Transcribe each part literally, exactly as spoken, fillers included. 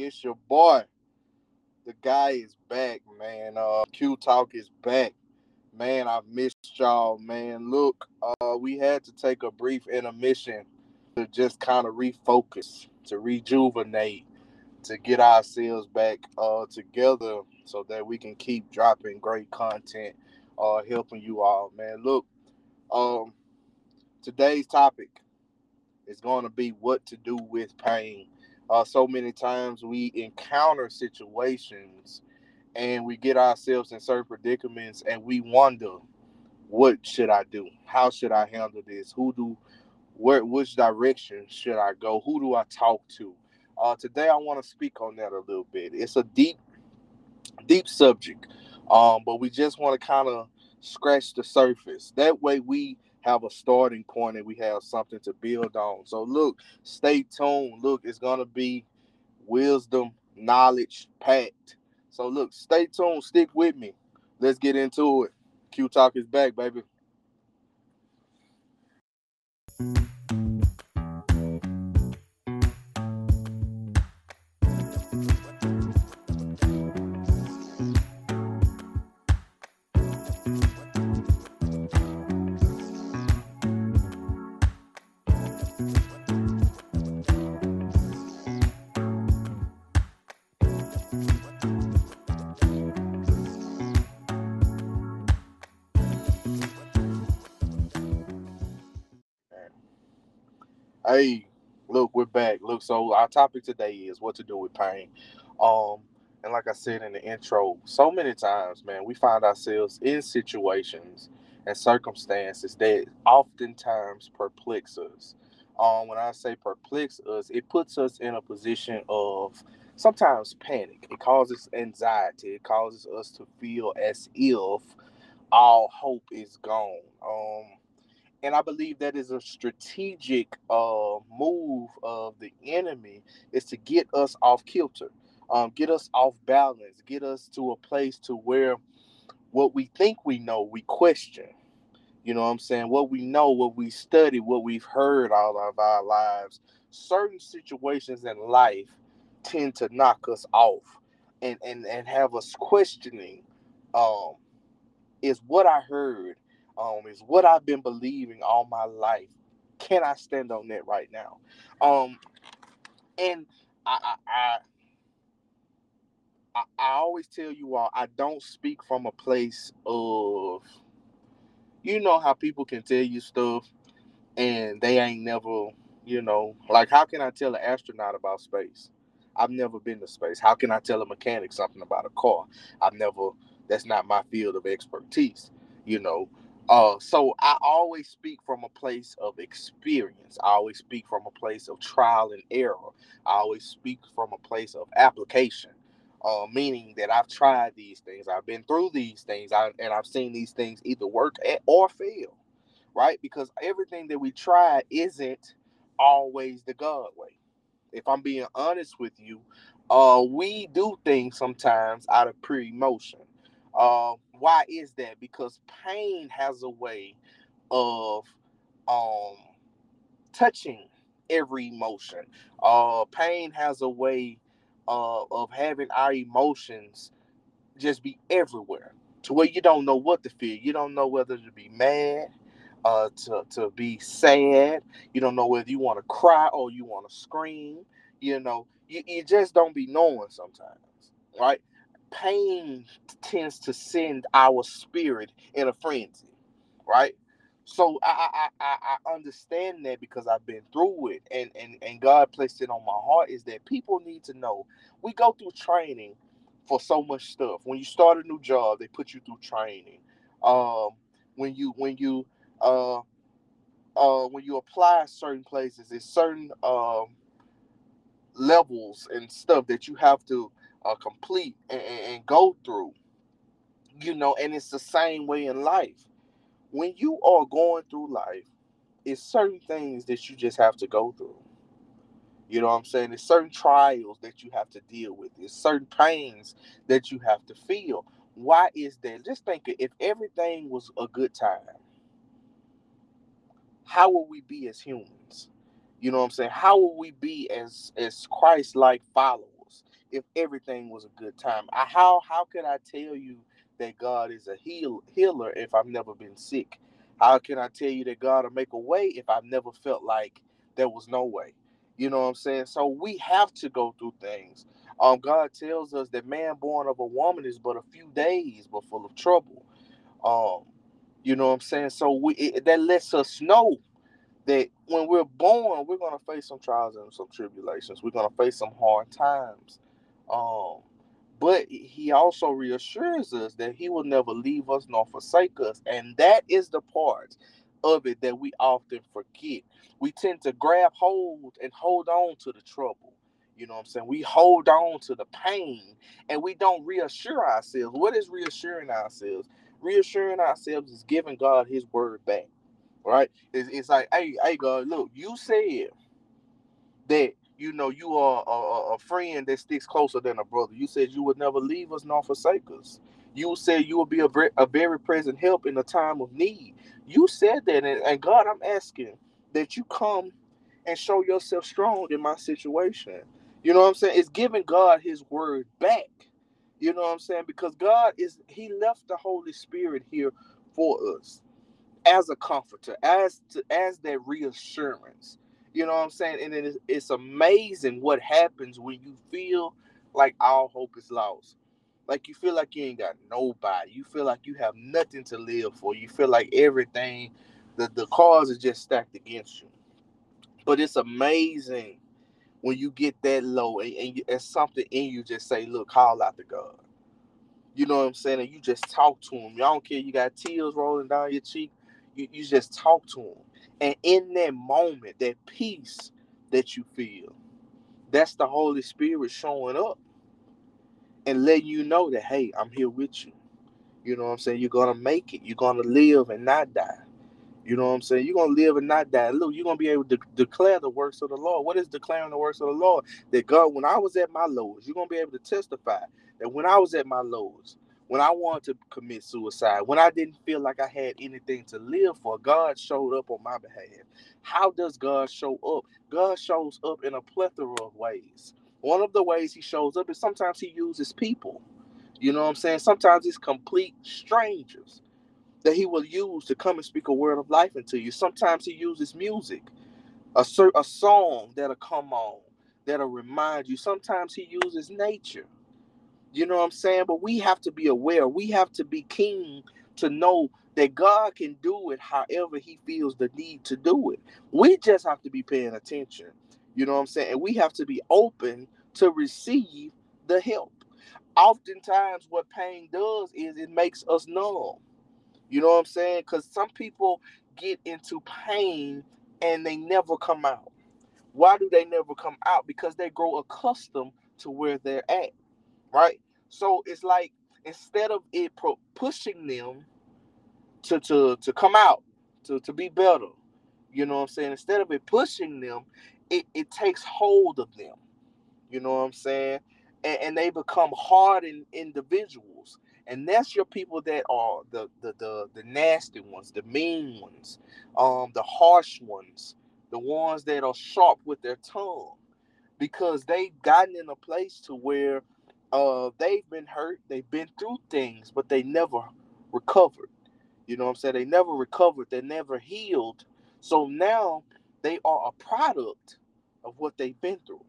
It's your boy. The guy is back, man. Uh, Q Talk is back. Man, I've missed y'all, man. Look, uh, we had to take a brief intermission to just kind of refocus, to rejuvenate, to get ourselves back uh, together so that we can keep dropping great content, uh, helping you all, man. Look, um, today's topic is going to be what to do with pain. Uh, so many times we encounter situations and we get ourselves in certain predicaments and we wonder, what should I do? How should I handle this? Who do where which direction should I go? Who do I talk to? Uh, today I want to speak on that a little bit. It's a deep, deep subject, um, but we just want to kind of scratch the surface. That way we have a starting point and we have something to build on. So look, stay tuned. Look, it's gonna be wisdom, knowledge packed. So look, stay tuned, stick with me. Let's get into it. Q Talk is back, baby. Hey, look, we're back. Look, so our topic today is what to do with pain. Um, and like I said in the intro, so many times, man, we find ourselves in situations and circumstances that oftentimes perplex us. Um, when I say perplex us, it puts us in a position of sometimes panic. It causes anxiety. It causes us to feel as if all hope is gone. Um, and I believe that is a strategic uh, move of the enemy is to get us off kilter, um, get us off balance, get us to a place to where what we think we know, we question. You know what I'm saying? What we know, what we study, what we've heard all of our lives. Certain situations in life tend to knock us off and, and, and have us questioning um, is what I heard, um, is what I've been believing all my life. Can I stand on that right now? Um, and I, I, I, I I always tell you all, I don't speak from a place of, you know, how people can tell you stuff and they ain't never, you know, like how can I tell an astronaut about space? I've never been to space. How can I tell a mechanic something about a car? I've never, that's not my field of expertise, you know. Uh, so I always speak from a place of experience. I always speak from a place of trial and error. I always speak from a place of application, uh, meaning that I've tried these things, I've been through these things, I, and I've seen these things either work at, or fail, right? Because everything that we try isn't always the God way. If I'm being honest with you, uh, we do things sometimes out of pure emotion. Uh, why is that? Because pain has a way of um, touching every emotion. Uh, pain has a way uh, of having our emotions just be everywhere to where you don't know what to feel. You don't know whether to be mad, uh, to, to be sad. You don't know whether you want to cry or you want to scream. You know, you, you just don't be knowing sometimes, right? Pain tends to send our spirit in a frenzy, right? So I, I, I, I understand that because I've been through it, and, and, and God placed it on my heart is that people need to know we go through training for so much stuff. When you start a new job, they put you through training. Um, when you when you uh, uh, when you apply certain places, there's certain um, levels and stuff that you have to uh, complete and, and, and go through. You know, and it's the same way in life. When you are going through life, it's certain things that you just have to go through. You know what I'm saying? There's certain trials that you have to deal with. There's certain pains that you have to feel. Why is that? Just think if everything was a good time, how would we be as humans? You know what I'm saying? How will we be as as Christ-like followers if everything was a good time? I, how how could I tell you that God is a heal, healer if I've never been sick? How can I tell you that God will make a way if I've never felt like there was no way? You know what I'm saying? So we have to go through things. Um, God tells us that man born of a woman is but a few days, but full of trouble. Um, you know what I'm saying? So we it, that lets us know that when we're born, we're gonna face some trials and some tribulations. We're gonna face some hard times. Um, but he also reassures us that he will never leave us nor forsake us. And that is the part of it that we often forget. We tend to grab hold and hold on to the trouble. You know what I'm saying? We hold on to the pain and we don't reassure ourselves. What is reassuring ourselves? Reassuring ourselves is giving God his word back, right? It's, it's like, hey, hey, God, look, you said that you know you are a, a, a friend that sticks closer than a brother. You said you would never leave us nor forsake us. You said you would be a, ver- a very present help in a time of need. You said that, and, and God, I'm asking that you come and show yourself strong in my situation. You know what I'm saying? It's giving God His word back. You know what I'm saying? Because God is He left the Holy Spirit here for us as a comforter, as to, as that reassurance. You know what I'm saying? And it is, it's amazing what happens when you feel like all hope is lost. Like you feel like you ain't got nobody. You feel like you have nothing to live for. You feel like everything, the, the cards are just stacked against you. But it's amazing when you get that low and, and, you, and something in you just say, look, call out to God. You know what I'm saying? And you just talk to him. I don't care. You got tears rolling down your cheek. You, you just talk to him. And in that moment, that peace that you feel, that's the Holy Spirit showing up and letting you know that, hey, I'm here with you. You know what I'm saying? You're going to make it. You're going to live and not die. You know what I'm saying? You're going to live and not die. Look, you're going to be able to declare the works of the Lord. What is declaring the works of the Lord? That God, when I was at my lowest, you're going to be able to testify that when I was at my lowest, when I wanted to commit suicide, when I didn't feel like I had anything to live for, God showed up on my behalf. How does God show up? God shows up in a plethora of ways. One of the ways he shows up is sometimes he uses people. You know what I'm saying? Sometimes it's complete strangers that he will use to come and speak a word of life into you. Sometimes he uses music, a, a song that'll come on, that'll remind you. Sometimes he uses nature. You know what I'm saying? But we have to be aware. We have to be keen to know that God can do it however he feels the need to do it. We just have to be paying attention. You know what I'm saying? And we have to be open to receive the help. Oftentimes, what pain does is it makes us numb. You know what I'm saying? Because some people get into pain and they never come out. Why do they never come out? Because they grow accustomed to where they're at, right? So it's like instead of it pro- pushing them to, to, to come out, to, to be better, you know what I'm saying? Instead of it pushing them, it, it takes hold of them. You know what I'm saying? And, and they become hardened individuals. And that's your people that are the, the the the nasty ones, the mean ones, um, the harsh ones, the ones that are sharp with their tongue, because they've gotten in a place to where uh they've been hurt, they've been through things, but they never recovered. You know what I'm saying? They never recovered, they never healed. So now they are a product of what they've been through.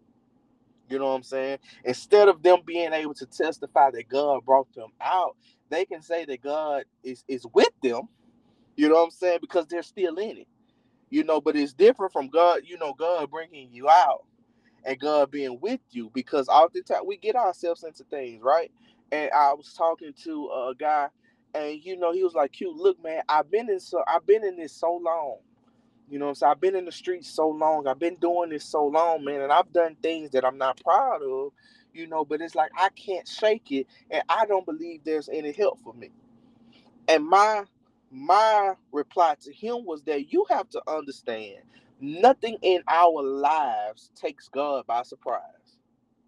You know what I'm saying? Instead of them being able to testify that God brought them out, they can say that God is, is with them, you know what I'm saying? Because they're still in it, you know, but it's different from God, you know, God bringing you out and God being with you, because oftentimes we get ourselves into things, right? And I was talking to a guy and, you know, he was like, Q, look, man, I've been in so I've been in this so long. You know what I'm saying? I've been in the streets so long. I've been doing this so long, man, and I've done things that I'm not proud of, you know, but it's like I can't shake it and I don't believe there's any help for me. And my my reply to him was that you have to understand nothing in our lives takes God by surprise.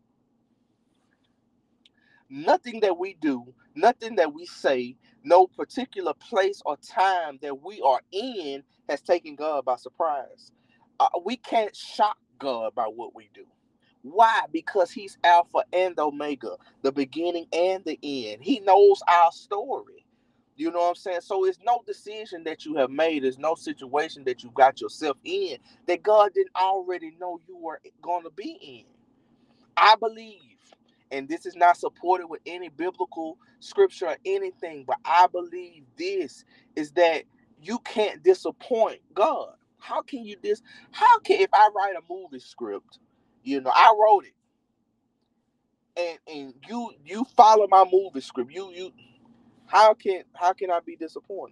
Nothing that we do, nothing that we say, no particular place or time that we are in has taken God by surprise. Uh, we can't shock God by what we do. Why? Because he's Alpha and Omega, the beginning and the end. He knows our story. You know what I'm saying? So it's no decision that you have made. It's no situation that you got yourself in that God didn't already know you were going to be in. I believe, and this is not supported with any biblical scripture or anything, but I believe this is that you can't disappoint God. How can you dis? How can if I write a movie script, you know, I wrote it, and and you you follow my movie script, you you how can how can I be disappointed?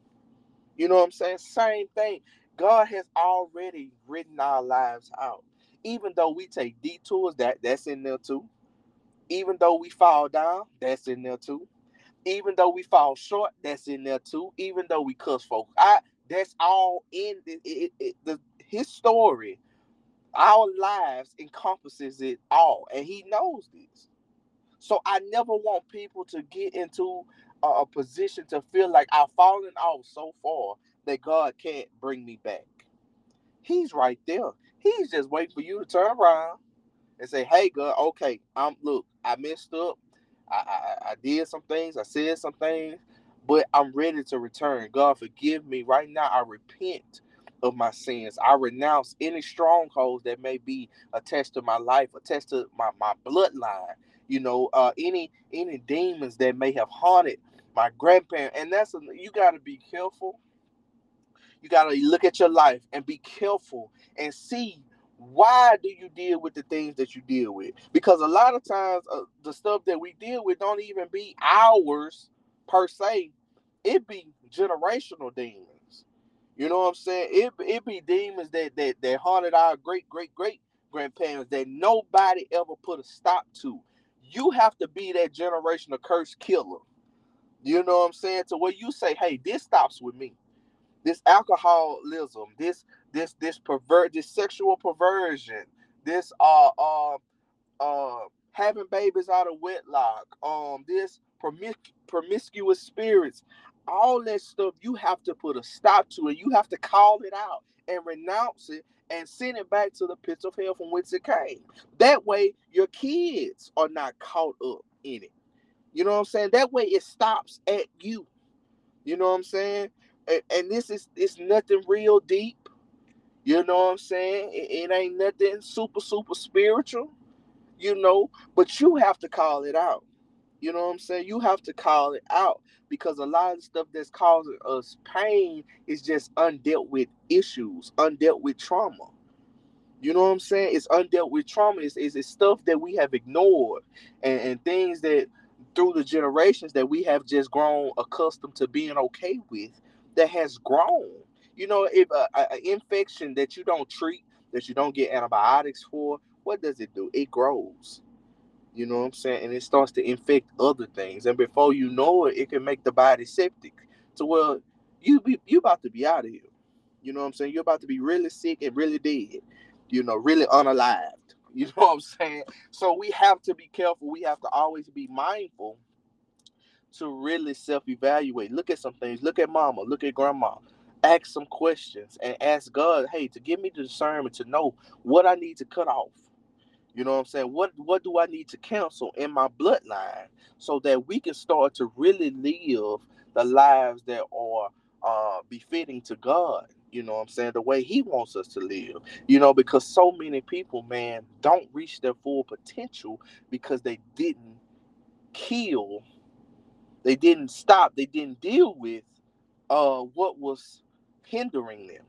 You know what I'm saying? Same thing. God has already written our lives out. Even though we take detours, that that's in there too. Even though we fall down, that's in there too. Even though we fall short, that's in there too. Even though we cuss folks, I that's all in it, it, it, the his story. Our lives encompasses it all, and he knows this. So I never want people to get into a, a position to feel like I've fallen off so far that God can't bring me back. He's right there. He's just waiting for you to turn around and say, "Hey, God, okay, I'm look, I messed up. I, I I did some things. I said some things, but I'm ready to return. God, forgive me right now. I repent of my sins. I renounce any strongholds that may be attached to my life, attached to my my bloodline. You know, uh, any any demons that may have haunted my grandparents. And that's a, you got to be careful. You got to look at your life and be careful and see why do you deal with the things that you deal with, because a lot of times uh, the stuff that we deal with don't even be ours per se. It be generational demons. You know what I'm saying? It, it be demons that, that that haunted our great great great grandparents that nobody ever put a stop to. You have to be that generational curse killer. You know what I'm saying? To where you say, hey, this stops with me. This alcoholism, this this this pervert, this sexual perversion, this uh uh uh having babies out of wedlock, um this promisc- promiscuous spirits, all that stuff you have to put a stop to it. You have to call it out and renounce it and send it back to the pits of hell from whence it came. That way your kids are not caught up in it. You know what I'm saying? That way it stops at you. You know what I'm saying? And, and this is it's nothing real deep. You know what I'm saying? It, it ain't nothing super super spiritual. You know, but you have to call it out. You know what I'm saying? You have to call it out because a lot of the stuff that's causing us pain is just undealt with issues, undealt with trauma. You know what I'm saying? It's undealt with trauma. It's, it's, it's stuff that we have ignored, and, and things that through the generations that we have just grown accustomed to being okay with that has grown. You know, if an infection that you don't treat, that you don't get antibiotics for, what does it do? It grows. You know what I'm saying? And it starts to infect other things. And before you know it, it can make the body septic. So, well, you be you about to be out of here. You know what I'm saying? You're about to be really sick and really dead. You know, really unalived. You know what I'm saying? So we have to be careful. We have to always be mindful to really self-evaluate. Look at some things. Look at mama. Look at grandma. Ask some questions and ask God, hey, to give me the discernment to know what I need to cut off. You know what I'm saying? What what do I need to cancel in my bloodline so that we can start to really live the lives that are uh, befitting to God? You know what I'm saying? The way He wants us to live. You know, because so many people, man, don't reach their full potential because they didn't kill, they didn't stop, they didn't deal with uh, what was hindering them.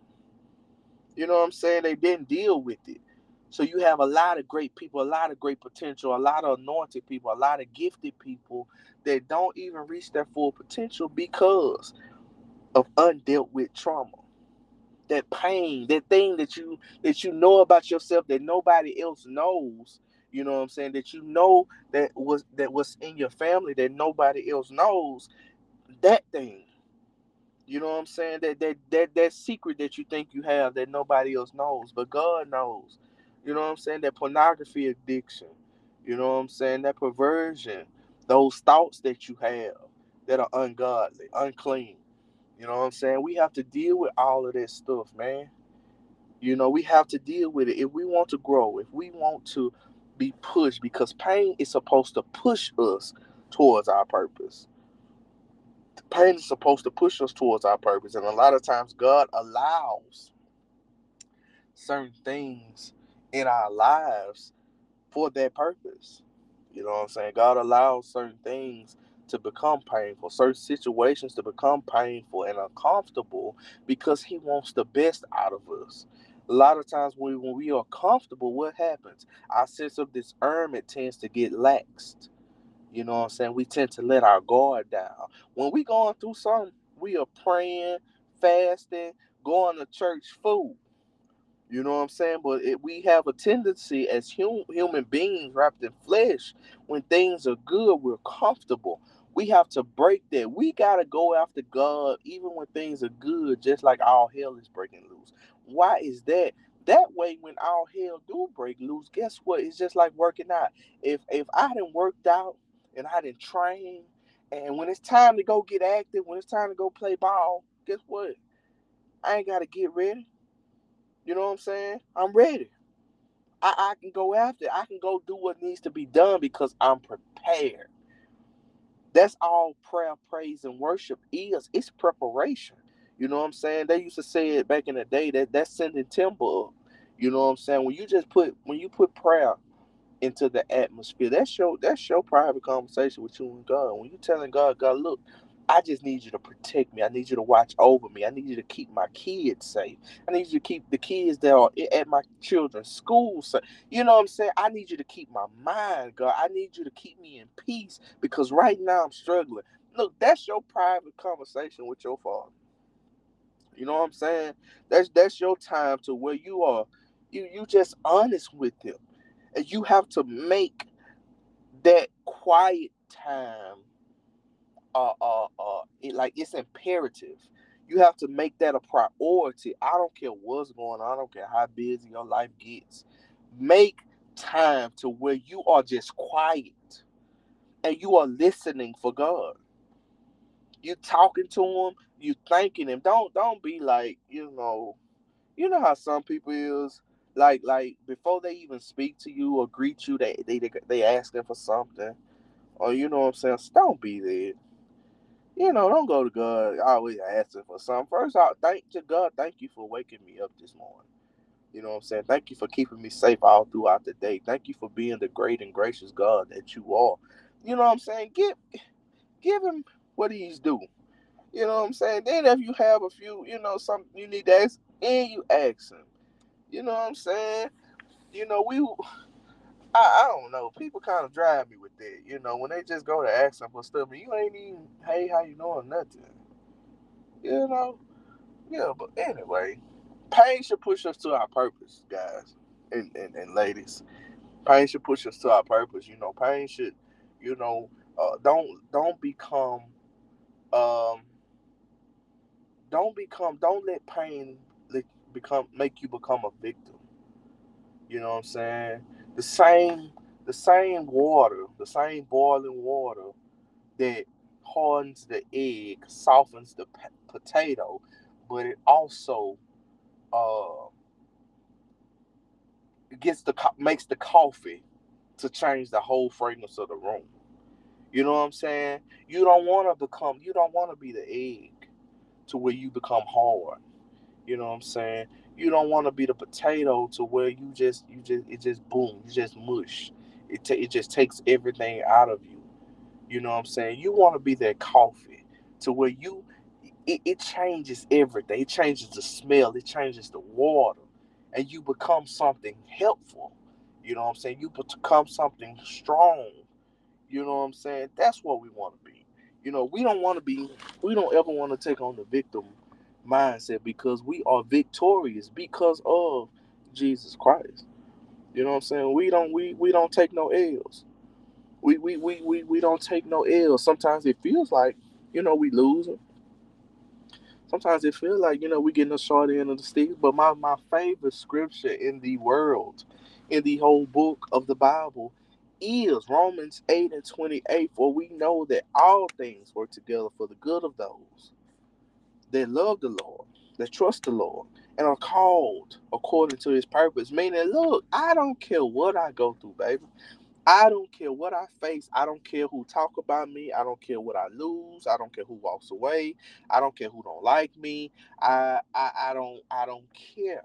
You know what I'm saying? They didn't deal with it. So you have a lot of great people, a lot of great potential, a lot of anointed people, a lot of gifted people that don't even reach their full potential because of undealt with trauma. That pain, that thing that you that you know about yourself that nobody else knows. You know what I'm saying? That you know that was that was in your family that nobody else knows. That thing. You know what I'm saying? That that that that secret that you think you have that nobody else knows, but God knows. You know what I'm saying? That pornography addiction. You know what I'm saying? That perversion. Those thoughts that you have that are ungodly, unclean. You know what I'm saying? We have to deal with all of that stuff, man. You know, we have to deal with it if we want to grow, if we want to be pushed, because pain is supposed to push us towards our purpose. Pain is supposed to push us towards our purpose. And a lot of times God allows certain things in our lives for that purpose. You know what I'm saying? God allows certain things to become painful, certain situations to become painful and uncomfortable, because He wants the best out of us. A lot of times when, when we are comfortable, what happens? Our sense of discernment tends to get laxed. You know what I'm saying? We tend to let our guard down. When we going through something, we are praying, fasting, going to church full. You know what I'm saying? But it, we have a tendency as hum, human beings wrapped in flesh, when things are good, we're comfortable. We have to break that. We got to go after God even when things are good, just like all hell is breaking loose. Why is that? That way, when all hell do break loose, guess what? It's just like working out. If if I done worked out and I done trained, and when it's time to go get active, when it's time to go play ball, guess what? I ain't got to get ready. You know what I'm saying? I'm ready. I, I can go after it. I can go do what needs to be done because I'm prepared. That's all prayer, praise, and worship is. It's preparation. You know what I'm saying? They used to say it back in the day that that's sending timber up. You know what I'm saying? When you just put when you put prayer into the atmosphere. That's your that's your private conversation with you and God. When you telling God, God, look, I just need you to protect me. I need you to watch over me. I need you to keep my kids safe. I need you to keep the kids that are at my children's school safe. You know what I'm saying? I need you to keep my mind, God. I need you to keep me in peace, because right now I'm struggling. Look, that's your private conversation with your father. You know what I'm saying? That's that's your time to where you are. You you just honest with him, and you have to make that quiet time, uh uh uh it, like it's imperative. You have to make that a priority. I don't care what's going on. I don't care how busy your life gets. Make time to where you are just quiet and you are listening for God. You talking to him, you thanking him. Don't don't be like, you know you know how some people is, like like before they even speak to you or greet you, they they they, they asking for something. Or you know what I'm saying? So don't be there. You know, don't go to God always asking for something. First off, thank to God, thank you for waking me up this morning. You know what I'm saying? Thank you for keeping me safe all throughout the day. Thank you for being the great and gracious God that you are. You know what I'm saying? Give give him what he's due. You know what I'm saying? Then if you have a few, you know, some you need to ask, and you ask him. You know what I'm saying? You know, we I, I don't know. People kind of drive me with that. You know, when they just go to ask them for stuff, and you ain't even, hey, how you doing? Nothing. You know? Yeah, but anyway, pain should push us to our purpose, guys and, and, and ladies. Pain should push us to our purpose. You know, pain should, you know, uh, don't don't become, um, don't become, don't let pain let become make you become a victim. You know what I'm saying? The same, the same water, the same boiling water that hardens the egg, softens the p- potato, but it also uh gets the co- makes the coffee to change the whole fragrance of the room. You know what I'm saying? You don't want to become, you don't want to be the egg to where you become hard. You know what I'm saying? You don't want to be the potato to where you just you just it just boom, you just mush. It ta- it just takes everything out of you. You know what I'm saying? You want to be that coffee to where you it, it changes everything. It changes the smell, it changes the water, and you become something helpful. You know what I'm saying? You become something strong. You know what I'm saying? That's what we want to be. You know, we don't want to be, we don't ever want to take on the victim mindset, because we are victorious because of Jesus Christ. You know what I'm saying? We don't we we don't take no L's. We we we we, we don't take no L's. Sometimes it feels like, you know, we losing. Sometimes it feels like, you know, we getting a short end of the stick. But my, my favorite scripture in the world, in the whole book of the Bible, is Romans eight and twenty-eight. For we know that all things work together for the good of those that love the Lord. that trust the Lord and are called according to his purpose. Meaning, look, I don't care what I go through, baby. I don't care what I face. I don't care who talk about me. I don't care what I lose. I don't care who walks away. I don't care who don't like me. I I, I don't I don't care.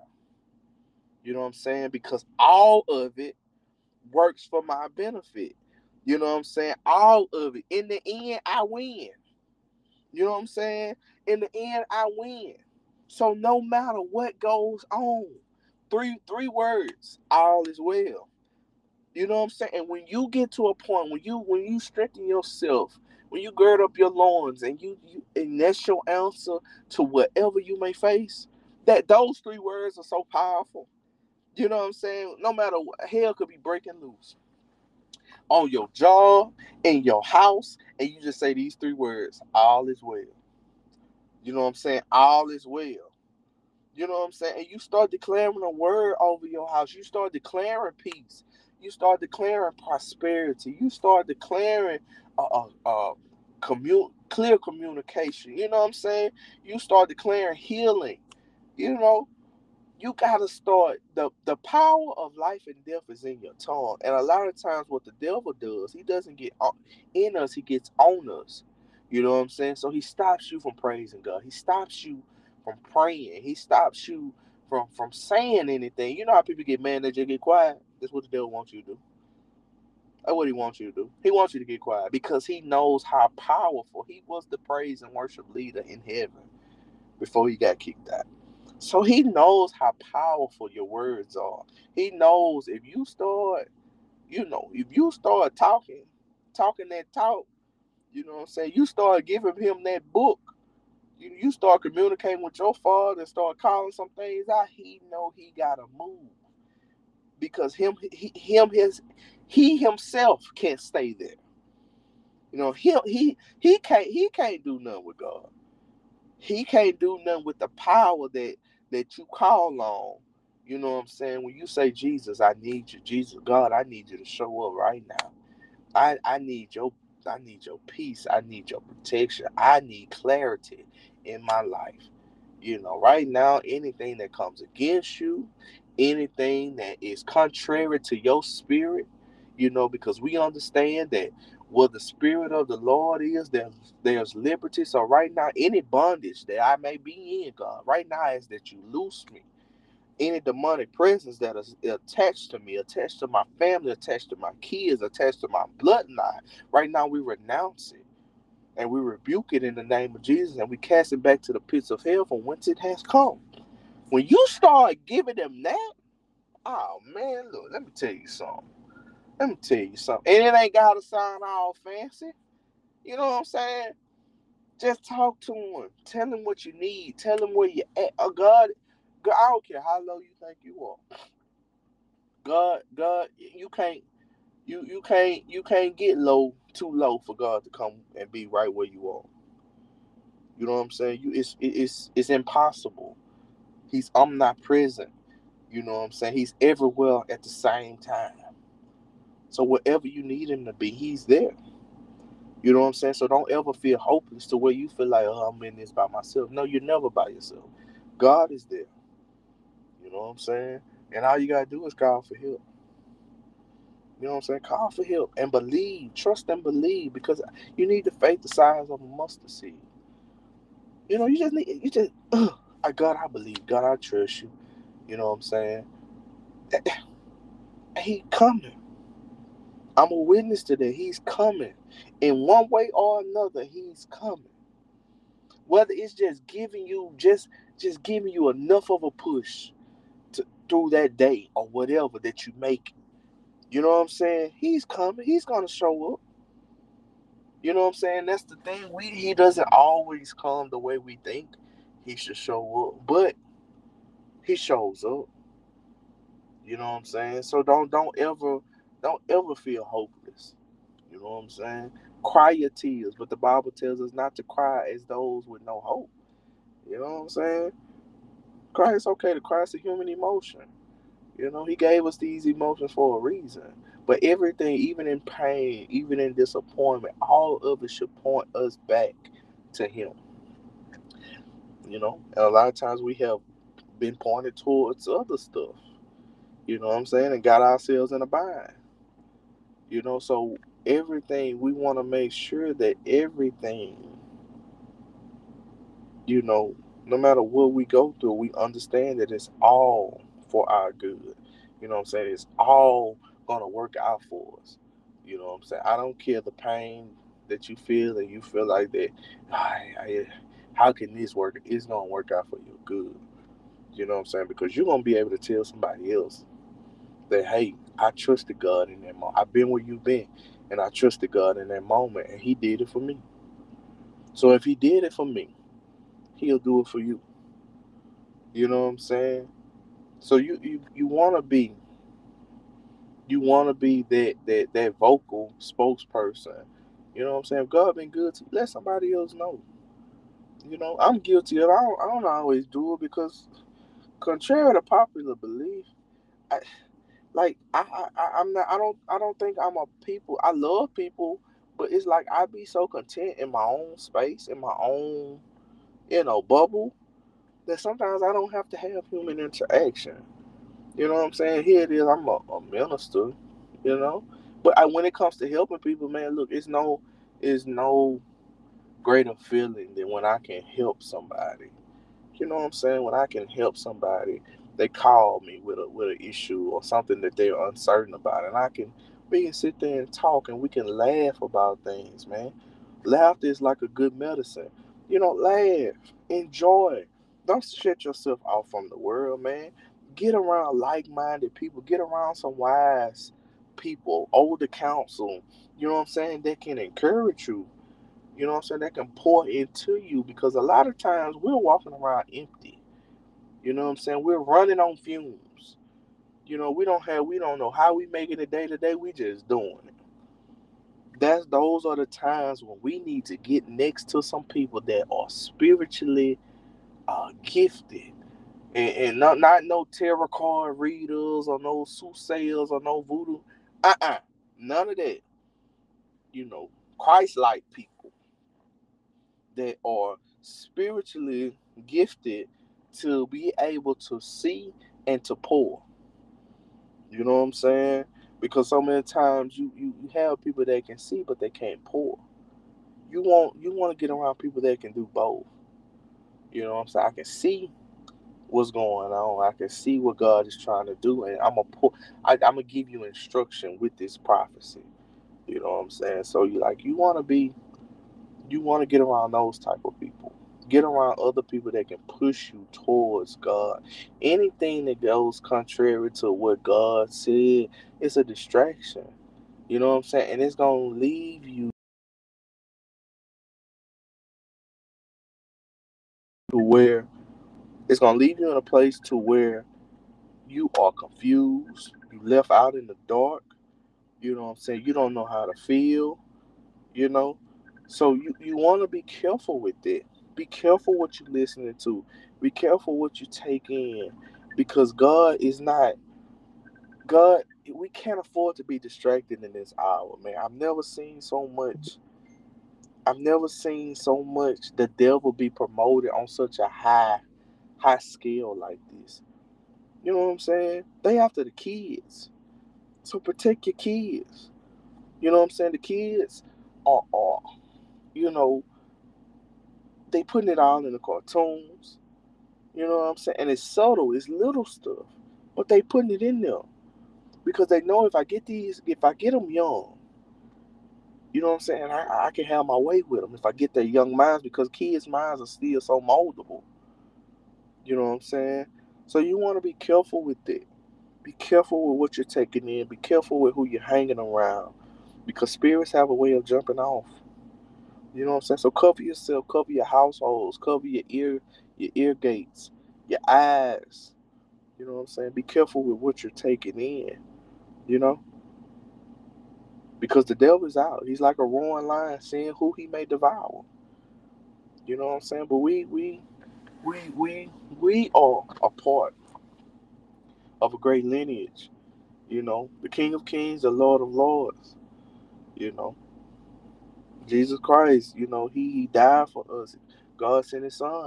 You know what I'm saying? Because all of it works for my benefit. You know what I'm saying? All of it. In the end, I win. You know what I'm saying? In the end, I win. So no matter what goes on, three three words, all is well. You know what I'm saying? And when you get to a point when you when you strengthen yourself, when you gird up your loins and you, you and that's your answer to whatever you may face, that those three words are so powerful. You know what I'm saying? No matter what, hell could be breaking loose on your job, in your house, and you just say these three words, all is well. You know what I'm saying? All is well. You know what I'm saying? And you start declaring a word over your house. You start declaring peace. You start declaring prosperity. You start declaring a, a, a commun- clear communication. You know what I'm saying? You start declaring healing. You know, you gotta start the the power of life and death is in your tongue. And a lot of times, what the devil does, he doesn't get on, in us; he gets on us. You know what I'm saying? So he stops you from praising God. He stops you from praying. He stops you from from saying anything. You know how people get mad, they just get quiet. That's what the devil wants you to do. That's what he wants you to do. He wants you to get quiet because he knows how powerful he was. The praise and worship leader in heaven before he got kicked out. So he knows how powerful your words are. He knows if you start, you know, if you start talking, talking that talk, you know what I'm saying, you start giving him that book, you, you start communicating with your father and start calling some things out, he know he gotta move. Because him he him his he himself can't stay there. You know, he he he can't he can't do nothing with God. He can't do nothing with the power that that you call on. You know what I'm saying? When you say, Jesus, I need you. Jesus, God, I need you to show up right now. I, I need your I need your peace. I need your protection. I need clarity in my life. You know, right now, anything that comes against you, anything that is contrary to your spirit, you know, because we understand that where the spirit of the Lord is, there's there's liberty. So right now, any bondage that I may be in, God, right now is that you loose me. Any demonic presence that is attached to me, attached to my family, attached to my kids, attached to my bloodline, right now we renounce it and we rebuke it in the name of Jesus and we cast it back to the pits of hell from whence it has come. When you start giving them that, oh man, look, let me tell you something. Let me tell you something. And it ain't got to sound all fancy. You know what I'm saying? Just talk to him. Tell him what you need. Tell him where you at. Oh, God, God, I don't care how low you think you are. God, God, you can't, you you can't, you can't get low too low for God to come and be right where you are. You know what I'm saying? You, it's it's it's impossible. He's omnipresent. You know what I'm saying? He's everywhere at the same time. So wherever you need him to be, he's there. You know what I'm saying? So don't ever feel hopeless to where you feel like, oh, I'm in this by myself. No, you're never by yourself. God is there. You know what I'm saying? And all you gotta do is call for help. You know what I'm saying? Call for help and believe. Trust and believe because you need the faith the size of a mustard seed. You know, you just need, you just, uh, God, I believe. God, I trust you. You know what I'm saying? And he coming. I'm a witness to that. He's coming. In one way or another, he's coming. Whether it's just giving you, just just giving you enough of a push to, through that day or whatever that you make. You know what I'm saying? He's coming. He's gonna show up. You know what I'm saying? That's the thing. We he doesn't always come the way we think he should show up, but he shows up. You know what I'm saying? So don't don't ever don't ever feel hopeless. You know what I'm saying? Cry your tears, but the Bible tells us not to cry as those with no hope. You know what I'm saying? Cry, it's okay to cry. It's a human emotion. You know, he gave us these emotions for a reason. But everything, even in pain, even in disappointment, all of it should point us back to him. You know, and a lot of times we have been pointed towards other stuff. You know what I'm saying, and got ourselves in a bind. You know, so everything we want to make sure that everything, you know, no matter what we go through, we understand that it's all for our good. You know what I'm saying? It's all gonna work out for us. You know what I'm saying? I don't care the pain that you feel and you feel like that. I, I, how can this work? It's gonna work out for your good. You know what I'm saying? Because you're gonna be able to tell somebody else that, hey, I trusted God in that moment. I've been where you've been, and I trusted God in that moment, and He did it for me. So if He did it for me, He'll do it for you. You know what I'm saying? So you you, you want to be you want to be that that that vocal spokesperson. You know what I'm saying? If God been good to you, let somebody else know. You know, I'm guilty of. I don't. I don't always do it because, contrary to popular belief, I, like I, I I- I'm not. I don't. I don't think I'm a people. I love people, but it's like I be so content in my own space, in my own, you know, bubble, that sometimes I don't have to have human interaction. You know what I'm saying? Here it is. I'm a, a minister. You know, but I, when it comes to helping people, man, look, it's no, it's no greater feeling than when I can help somebody. You know what I'm saying? When I can help somebody, they call me with a with an issue or something that they're uncertain about, and I can we can sit there and talk, and we can laugh about things, man. Laughter is like a good medicine. You know, laugh, enjoy. Don't shut yourself off from the world, man. Get around like-minded people. Get around some wise people, older counsel. You know what I'm saying? That can encourage you, you know what I'm saying, that can pour into you, because a lot of times we're walking around empty. You know what I'm saying? We're running on fumes. You know, we don't have we don't know how we making it day to day. We just doing it. That's those are the times when we need to get next to some people that are spiritually uh, gifted. And, and not not no tarot card readers or no soothsayers or no voodoo. Uh-uh. None of that. You know, Christ like people that are spiritually gifted to be able to see and to pour. You know what I'm saying? Because so many times you, you, you have people that can see but they can't pour. You want you want to get around people that can do both. You know what I'm saying? I can see what's going on. I can see what God is trying to do, and I'm gonna pour. I, I'm gonna give you instruction with this prophecy. You know what I'm saying? So you like you want to be you want to get around those type of people. Get around other people that can push you towards God. Anything that goes contrary to what God said, it's a distraction. You know what I'm saying? And it's gonna leave you to where it's gonna leave you in a place to where you are confused, you left out in the dark. You know what I'm saying? You don't know how to feel. You know, so you you want to be careful with it. Be careful what you're listening to. Be careful what you take in, because God is not God. We can't afford to be distracted in this hour, man. I've never seen so much. I've never seen so much the devil be promoted on such a high high scale like this. You know what I'm saying? They after the kids, so protect your kids. You know what I'm saying? The kids are, are you know, they putting it all in the cartoons. You know what I'm saying? And it's subtle, it's little stuff, but they putting it in there because they know if I get these, if I get them young, you know what I'm saying? I, I can have my way with them if I get their young minds, because kids' minds are still so moldable. You know what I'm saying? So you want to be careful with it. Be careful with what you're taking in. Be careful with who you're hanging around, because spirits have a way of jumping off. You know what I'm saying? So cover yourself, cover your households, cover your ear, your ear gates, your eyes. You know what I'm saying? Be careful with what you're taking in. You know, because the devil is out. He's like a roaring lion, seeing who he may devour. You know what I'm saying? But we, we, we, we, we are a part of a great lineage. You know, the King of Kings, the Lord of Lords. You know, Jesus Christ. You know, he he died for us. God sent His Son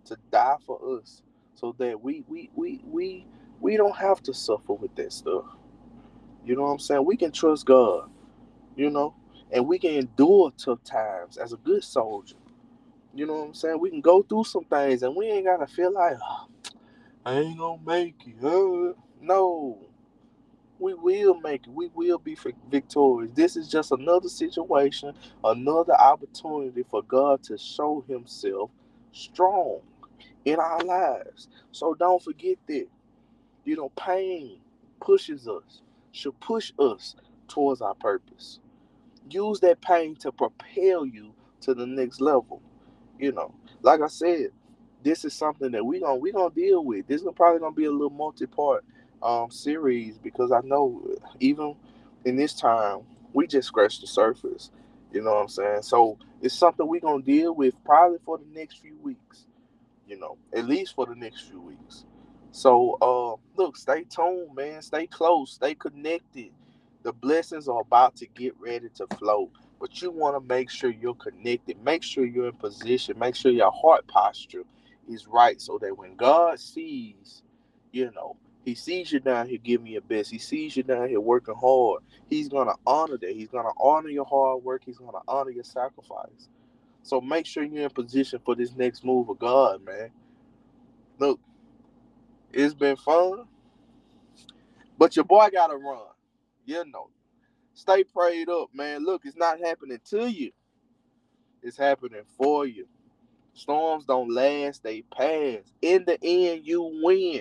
to die for us so that we we we we we don't have to suffer with that stuff. You know what I'm saying? We can trust God, you know, and we can endure tough times as a good soldier. You know what I'm saying? We can go through some things and we ain't gotta feel like, "Oh, I ain't gonna make it." Uh, no, we will make it. We will be victorious. This is just another situation, another opportunity for God to show Himself strong in our lives. So don't forget that. You know, pain pushes us, should push us towards our purpose. Use that pain to propel you to the next level. You know, like I said, this is something that we gonna we gonna deal with. This is probably gonna be a little multi-part um series because I know even in this time we just scratched the surface. You know what I'm saying? So it's something we gonna deal with probably for the next few weeks, you know, at least for the next few weeks. So, uh, look, stay tuned, man. Stay close, stay connected. The blessings are about to get ready to flow, but you want to make sure you're connected. Make sure you're in position. Make sure your heart posture is right so that when God sees, you know, He sees you down here giving your best. He sees you down here working hard. He's going to honor that. He's going to honor your hard work. He's going to honor your sacrifice. So make sure you're in position for this next move of God, man. Look, it's been fun, but your boy got to run. You know, stay prayed up, man. Look, it's not happening to you. It's happening for you. Storms don't last, they pass. In the end, you win.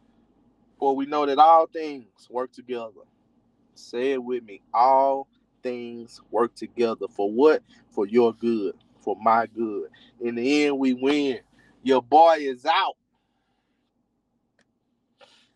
For we know that all things work together. Say it with me. All things work together. For what? For your good. For my good. In the end, we win. Your boy is out.